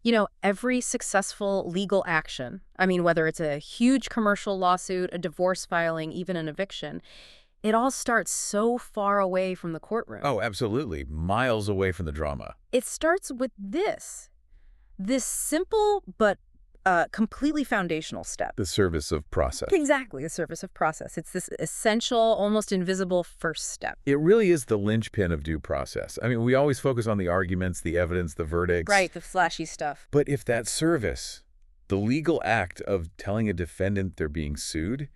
Every successful legal action, I mean, whether it's a huge commercial lawsuit, a divorce filing, even an eviction, it all starts so far away from the courtroom. Oh, absolutely. Miles away from the drama. It starts with this simple but completely foundational step. The service of process. Exactly, the service of process. It's this essential, almost invisible first step. It really is the linchpin of due process. I mean, we always focus on the arguments, the evidence, the verdicts. Right, the flashy stuff. But if that service, the legal act of telling a defendant they're being sued,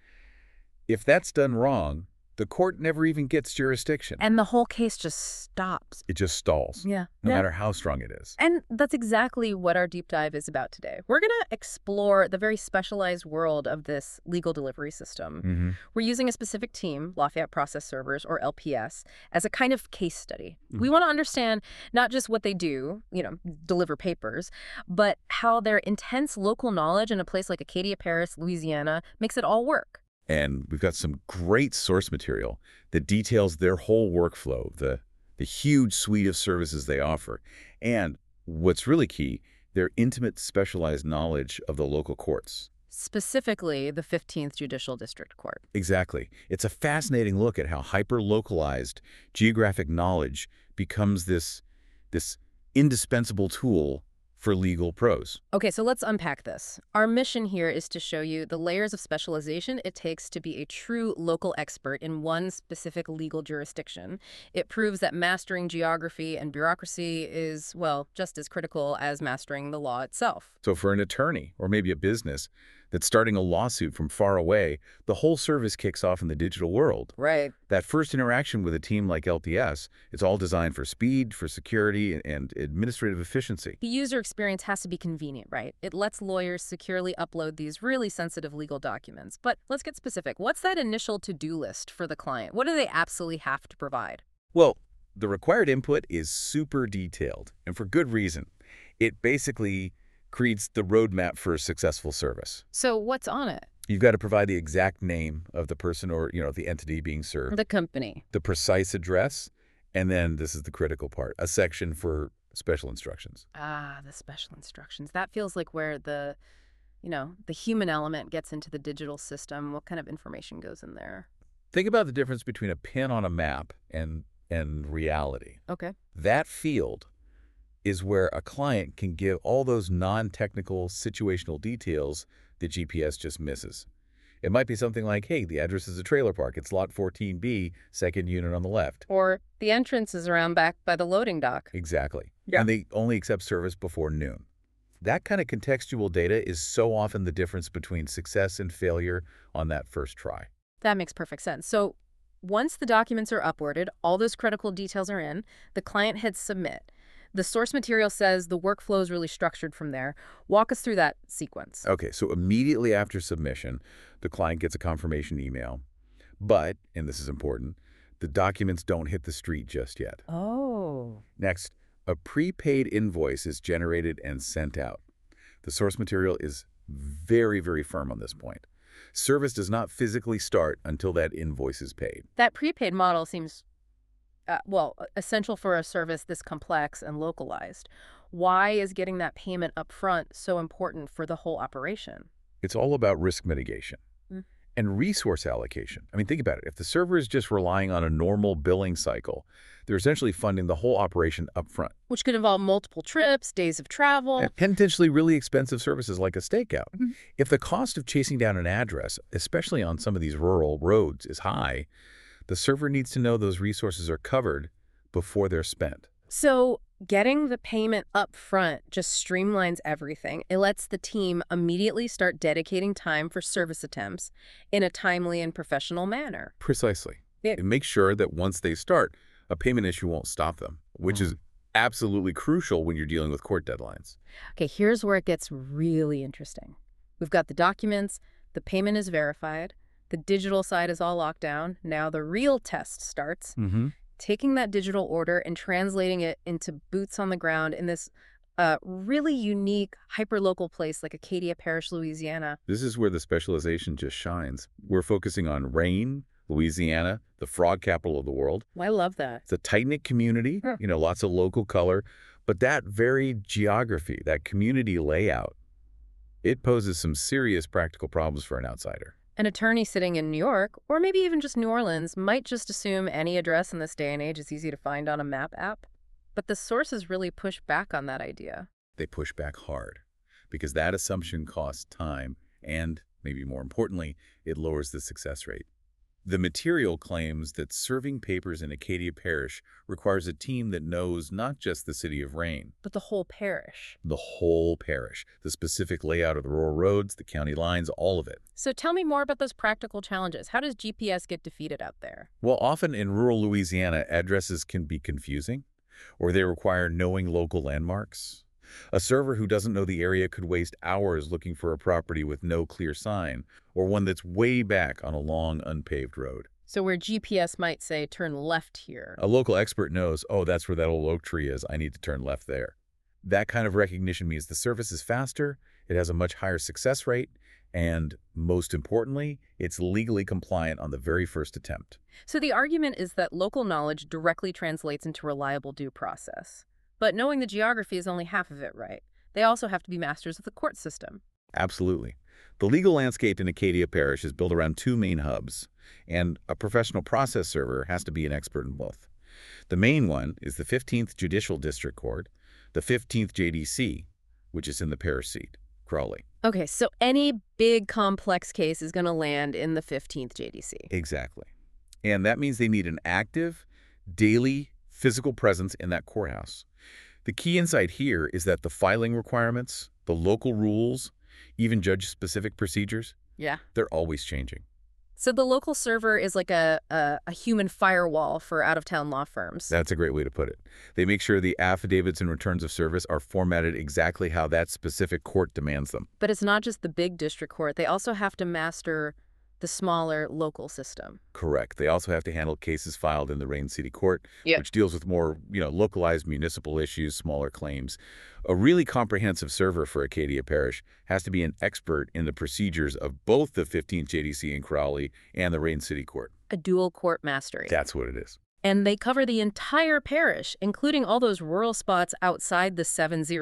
if that's done wrong, the court never even gets jurisdiction. And the whole case just stops. It just stalls, Yeah. no matter how strong it is. And that's exactly what our deep dive is about today. We're going to explore the very specialized world of this legal delivery system. We're using a specific team, Lafayette Process Servers, or LPS, as a kind of case study. We want to understand not just what they do, deliver papers, but how their intense local knowledge in a place like Acadia Parish, Louisiana, makes it all work. And we've got some great source material that details their whole workflow, the huge suite of services they offer, and what's really key, their intimate specialized knowledge of the local courts. Specifically, the 15th Judicial District Court. Exactly. It's a fascinating look at how hyper-localized geographic knowledge becomes this indispensable tool for legal pros. Okay, so let's unpack this. Our mission here is to show you the layers of specialization it takes to be a true local expert in one specific legal jurisdiction. It proves that mastering geography and bureaucracy is, well, just as critical as mastering the law itself. So for an attorney, or maybe a business, that's starting a lawsuit from far away, the whole service kicks off in the digital world. Right. That first interaction with a team like LPS, it's all designed for speed, for security, and administrative efficiency. The user experience has to be convenient, right? It lets lawyers securely upload these really sensitive legal documents. But let's get specific. What's that initial to-do list for the client? What do they absolutely have to provide? Well, the required input is super detailed, and for good reason. It basically creates the roadmap for a successful service. So what's on it? You've got to provide the exact name of the person or, the entity being served. The company. The precise address, and then this is the critical part, a section for special instructions. Ah, the special instructions. That feels like where the human element gets into the digital system. What kind of information goes in there? Think about the difference between a pin on a map and reality. Okay. That field is where a client can give all those non-technical situational details that GPS just misses. It might be something like, hey, the address is a trailer park. It's lot 14B, second unit on the left. Or the entrance is around back by the loading dock. Exactly. Yeah. And they only accept service before noon. That kind of contextual data is so often the difference between success and failure on that first try. That makes perfect sense. So once the documents are uploaded, all those critical details are in, the client hits submit. The source material says the workflow is really structured from there. Walk us through that sequence. Okay, so immediately after submission, the client gets a confirmation email. But, and this is important, the documents don't hit the street just yet. Oh. Next, a prepaid invoice is generated and sent out. The source material is very, very firm on this point. Service does not physically start until that invoice is paid. That prepaid model seems essential for a service this complex and localized. Why is getting that payment up front so important for the whole operation? It's all about risk mitigation and resource allocation. I mean, think about it. If the server is just relying on a normal billing cycle, they're essentially funding the whole operation up front. Which could involve multiple trips, days of travel. And potentially really expensive services like a stakeout. If the cost of chasing down an address, especially on some of these rural roads, is high, the server needs to know those resources are covered before they're spent. So getting the payment up front just streamlines everything. It lets the team immediately start dedicating time for service attempts in a timely and professional manner. Precisely. Yeah. It makes sure that once they start, a payment issue won't stop them, which is absolutely crucial when you're dealing with court deadlines. Okay, here's where it gets really interesting. We've got the documents, the payment is verified, the digital side is all locked down. Now the real test starts. Taking that digital order and translating it into boots on the ground in this really unique, hyperlocal place like Acadia Parish, Louisiana. This is where the specialization just shines. We're focusing on Rayne, Louisiana, the frog capital of the world. Well, I love that. It's a tight-knit community, lots of local color, But that very geography, that community layout, it poses some serious practical problems for an outsider. An attorney sitting in New York, or maybe even just New Orleans, might just assume any address in this day and age is easy to find on a map app. But the sources really push back on that idea. They push back hard because that assumption costs time and, maybe more importantly, it lowers the success rate. The material claims that serving papers in Acadia Parish requires a team that knows not just the city of Rain, But the whole parish. the whole parish, the specific layout of the rural roads, the county lines, all of it. So tell me more about those practical challenges. How does GPS get defeated out there? Well, often in rural Louisiana, addresses can be confusing, or they require knowing local landmarks. A server who doesn't know the area could waste hours looking for a property with no clear sign, or one that's way back on a long, unpaved road. So where GPS might say, turn left here. A local expert knows, oh, that's where that old oak tree is. I need to turn left there. That kind of recognition means the service is faster, it has a much higher success rate, and most importantly, it's legally compliant on the very first attempt. So the argument is that local knowledge directly translates into reliable due process. But knowing the geography is only half of it, right? They also have to be masters of the court system. Absolutely. The legal landscape in Acadia Parish is built around two main hubs, and a professional process server has to be an expert in both. The main one is the 15th Judicial District Court, the 15th JDC, which is in the parish seat, Crawley. Okay, so any big complex case is going to land in the 15th JDC. Exactly. And that means they need an active, daily, physical presence in that courthouse. The key insight here is that the filing requirements, the local rules, even judge-specific procedures, Yeah. they're always changing. So the local server is like a human firewall for out-of-town law firms. That's a great way to put it. They make sure the affidavits and returns of service are formatted exactly how that specific court demands them. But it's not just the big district court. They also have to master the smaller local system. Correct. They also have to handle cases filed in the Rain City Court, Yeah. which deals with more, localized municipal issues, smaller claims. A really comprehensive server for Acadia Parish has to be an expert in the procedures of both the 15th JDC in Crowley and the Rain City Court. A dual court mastery. That's what it is. And they cover the entire parish, including all those rural spots outside the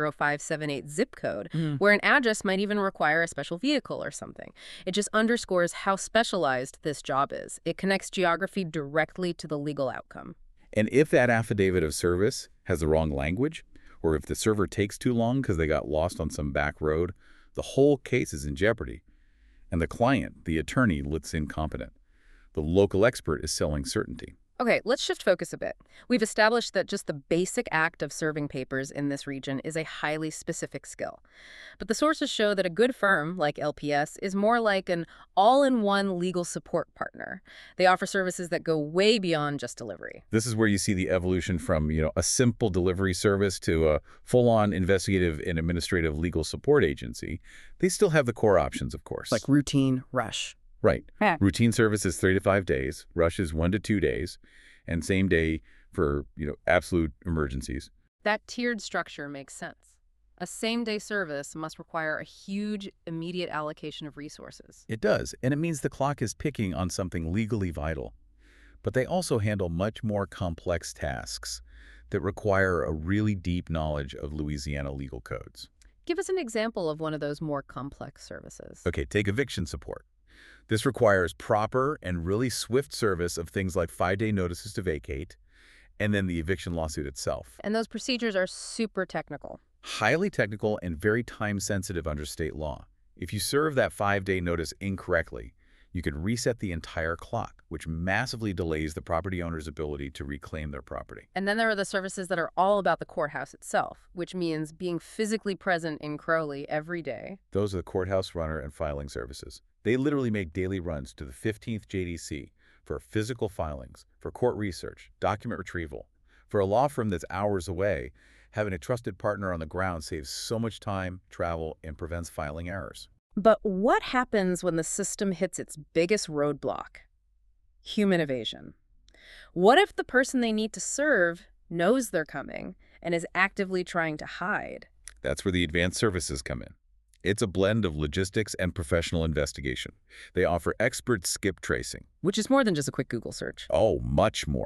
70578 zip code, where an address might even require a special vehicle or something. It just underscores how specialized this job is. It connects geography directly to the legal outcome. And if that affidavit of service has the wrong language, or if the server takes too long because they got lost on some back road, the whole case is in jeopardy. And the client, the attorney, looks incompetent. The local expert is selling certainty. Okay, let's shift focus a bit. We've established that just the basic act of serving papers in this region is a highly specific skill. But the sources show that a good firm, like LPS, is more like an all-in-one legal support partner. They offer services that go way beyond just delivery. This is where you see the evolution from, a simple delivery service to a full-on investigative and administrative legal support agency. They still have the core options, of course. Like routine, rush. Right. Yeah. Routine service is 3 to 5 days. Rush is 1 to 2 days. And same day for, absolute emergencies. That tiered structure makes sense. A same-day service must require a huge, immediate allocation of resources. It does. And it means the clock is ticking on something legally vital. But they also handle much more complex tasks that require a really deep knowledge of Louisiana legal codes. Give us an example of one of those more complex services. Okay, take eviction support. This requires proper and really swift service of things like 5-day notices to vacate, and then the eviction lawsuit itself. And those procedures are super technical. Highly technical and very time-sensitive under state law. If you serve that 5-day notice incorrectly, you could reset the entire clock, which massively delays the property owner's ability to reclaim their property. And then there are the services that are all about the courthouse itself, which means being physically present in Crowley every day. Those are the courthouse runner and filing services. They literally make daily runs to the 15th JDC for physical filings, for court research, document retrieval. For a law firm that's hours away, having a trusted partner on the ground saves so much time, travel, and prevents filing errors. But what happens when the system hits its biggest roadblock? Human evasion. What if the person they need to serve knows they're coming and is actively trying to hide? That's where the advanced services come in. It's a blend of logistics and professional investigation. They offer expert skip tracing. Which is more than just a quick Google search. Oh, much more.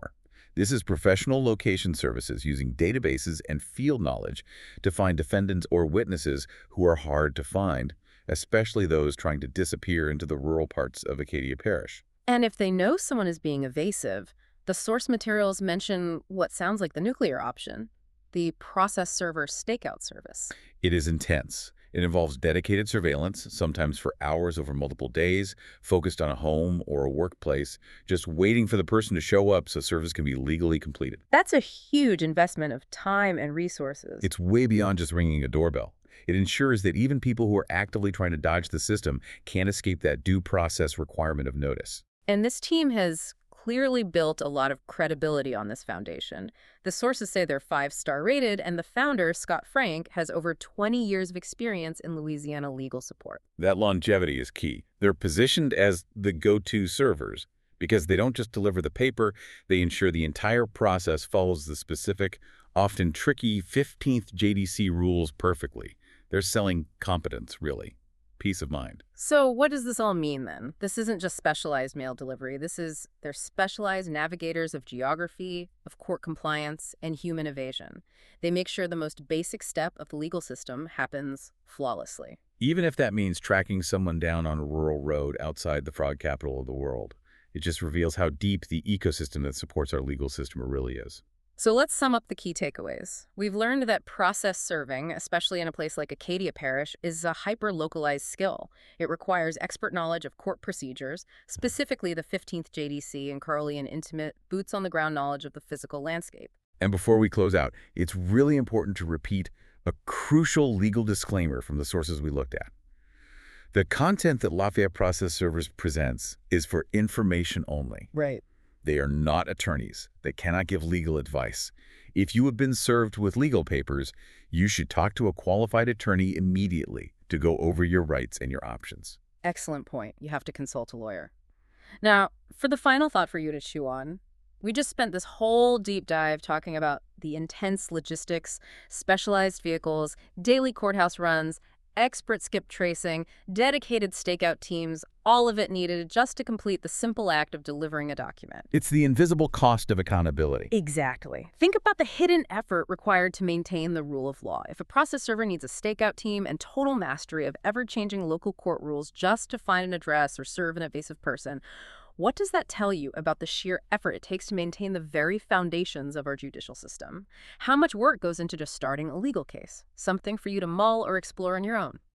This is professional location services using databases and field knowledge to find defendants or witnesses who are hard to find, especially those trying to disappear into the rural parts of Acadia Parish. And if they know someone is being evasive, the source materials mention what sounds like the nuclear option, the process server stakeout service. It is intense. It involves dedicated surveillance, sometimes for hours over multiple days, focused on a home or a workplace, just waiting for the person to show up so service can be legally completed. That's a huge investment of time and resources. It's way beyond just ringing a doorbell. It ensures that even people who are actively trying to dodge the system can't escape that due process requirement of notice. And this team has clearly built a lot of credibility on this foundation. The sources say they're 5-star rated, and the founder, Scott Frank, has over 20 years of experience in Louisiana legal support. That longevity is key. They're positioned as the go-to servers because they don't just deliver the paper, they ensure the entire process follows the specific, often tricky 15th JDC rules perfectly. They're selling competence, really. Peace of mind. So what does this all mean, then? This isn't just specialized mail delivery. They're specialized navigators of geography, of court compliance, and human evasion. They make sure the most basic step of the legal system happens flawlessly. Even if that means tracking someone down on a rural road outside the fraud capital of the world, it just reveals how deep the ecosystem that supports our legal system really is. So let's sum up the key takeaways. We've learned that process serving, especially in a place like Acadia Parish, is a hyper-localized skill. It requires expert knowledge of court procedures, specifically the 15th JDC and Carolian intimate, boots-on-the-ground knowledge of the physical landscape. And before we close out, it's really important to repeat a crucial legal disclaimer from the sources we looked at. The content that Lafayette Process Servers presents is for information only. Right. They are not attorneys. They cannot give legal advice. If you have been served with legal papers, you should talk to a qualified attorney immediately to go over your rights and your options. Excellent point. You have to consult a lawyer. Now, for the final thought for you to chew on, we just spent this whole deep dive talking about the intense logistics, specialized vehicles, daily courthouse runs, expert skip tracing, dedicated stakeout teams, all of it needed just to complete the simple act of delivering a document. It's the invisible cost of accountability. Exactly. Think about the hidden effort required to maintain the rule of law. If a process server needs a stakeout team and total mastery of ever-changing local court rules just to find an address or serve an evasive person, what does that tell you about the sheer effort it takes to maintain the very foundations of our judicial system? How much work goes into just starting a legal case? Something for you to mull or explore on your own.